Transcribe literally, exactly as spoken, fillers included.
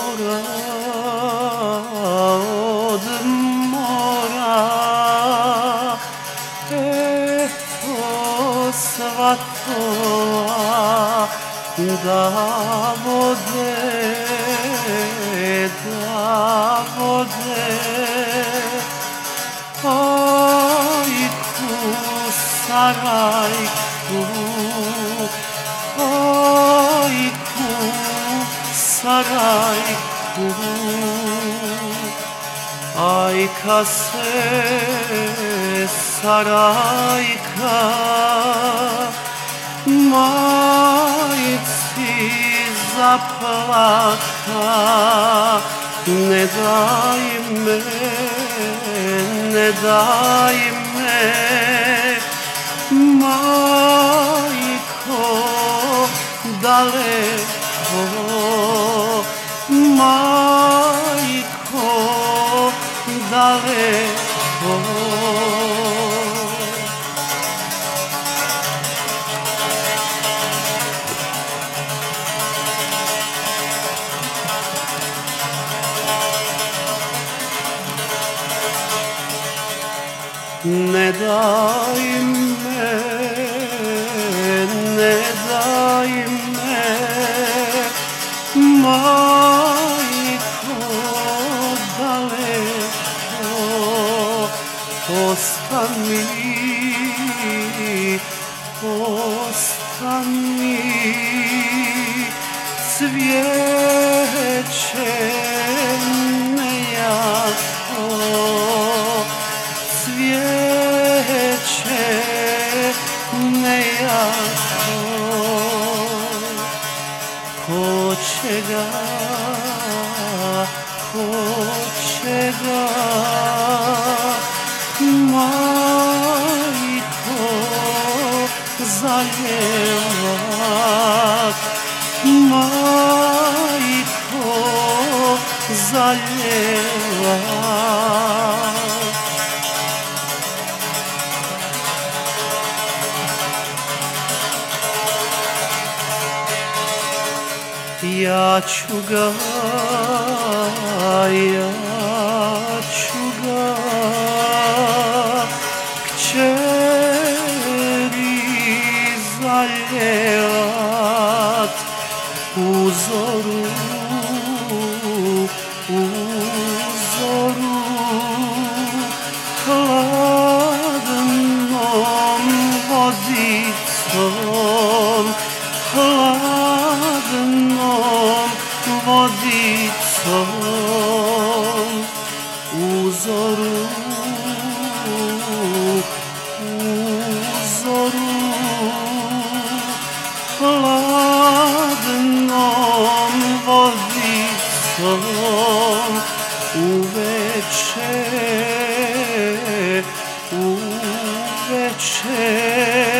mora, od mora. Eto svatova da vode, da vode. Ajku, Sarajku, ajku, Sarajku. Ajka se Sarajka majci zaplaka. Ne daj me, ne daj me, majko daleko, majko daleko. Ne daj me, ne daj me, majko daleko. Ostani, ostani, cvijeće nejako, cvijeće nejako. Ko će ga, ko će ga, majko zaljevat, majko zaljevat. Ja ću ga, ja ću ga kćeri zaljevat u zoru, u zoru, hladnom vodicom, hladnom vodicom. U zoru, u zoru, hladnom vodicom. Uveče, uveče